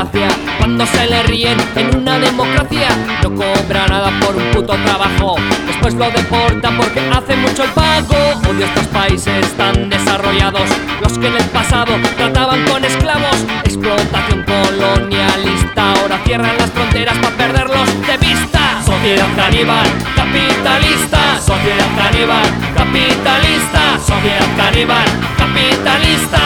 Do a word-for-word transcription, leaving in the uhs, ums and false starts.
gracia cuando se le ríen en una democracia. No cobra nada por un puto trabajo, después lo deportan porque hace mucho el pago. Odio estos países tan desarrollados, los que en el pasado trataban con esclavos. Explotación colonialista, ahora cierran las fronteras para perderlos de vista. Sociedad caníbal, capitalista. Sociedad caníbal, capitalista. Sociedad caníbal, capitalista.